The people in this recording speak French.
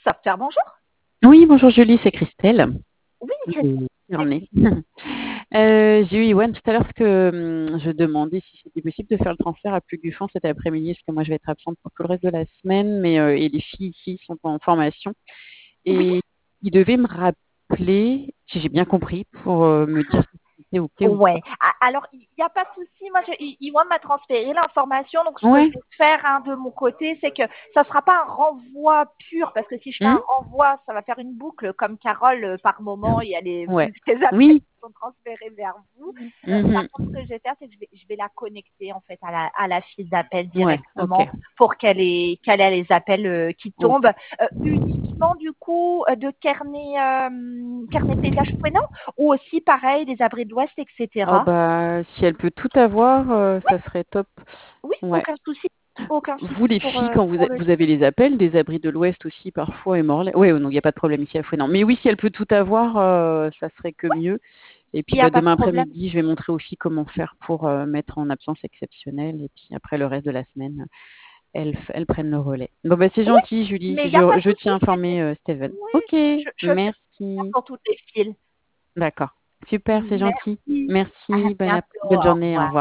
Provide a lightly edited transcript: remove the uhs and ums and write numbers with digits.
Software, bonjour. Oui, bonjour Julie, c'est Christelle. Oui, Carnet. J'ai eu Iwan tout à l'heure parce que je demandais si c'était possible de faire le transfert à Plugufan cet après-midi, parce que moi je vais être absente pour tout le reste de la semaine, mais et les filles ici sont en formation. oui. Et ils devaient me rappeler, si j'ai bien compris, pour me dire si c'était OK ou pas. Ouais. Alors, il n'y a pas de souci. Moi, Iwan m'a transféré l'information. Donc, ce que je Ouais. vais faire de mon côté, c'est que ça ne sera pas un renvoi pur, parce que si je fais Hmm. un renvoi, ça va faire une boucle comme Carole par moment. Il y a Ouais. les appels Oui. qui sont transférés vers vous. Par Mhm. contre, ce que je vais faire, c'est que je vais la connecter en fait à la file d'appel Ouais, OK. directement pour qu'elle ait les appels qui tombent. OK. Uniquement du coup de Carnet PDH Fouenant, ou aussi pareil des abris de l'Ouest, etc. Oh bah si elle peut tout avoir, ça serait top. Oui, Ouais. aucun Vous, souci les filles, quand pour le vous avez les appels des abris de l'Ouest aussi parfois et Morlaix. Oui, non, il n'y a pas de problème ici à Fouesnant. Mais oui, si elle peut tout avoir, ça serait que mieux. Et il puis n'y a pas de demain problème. après-midi, je vais montrer aussi comment faire pour mettre en absence exceptionnelle. Et puis après, le reste de la semaine, elles prennent le relais. Bon, bah, c'est Oui, gentil, Julie. mais il n'y a pas de Je souci. tiens à informer Steven. Oui, Ok, je fais ça merci. pour toutes les files. D'accord. Super, c'est gentil. Merci. À Merci. bientôt. Bonne Au journée. Au revoir. revoir.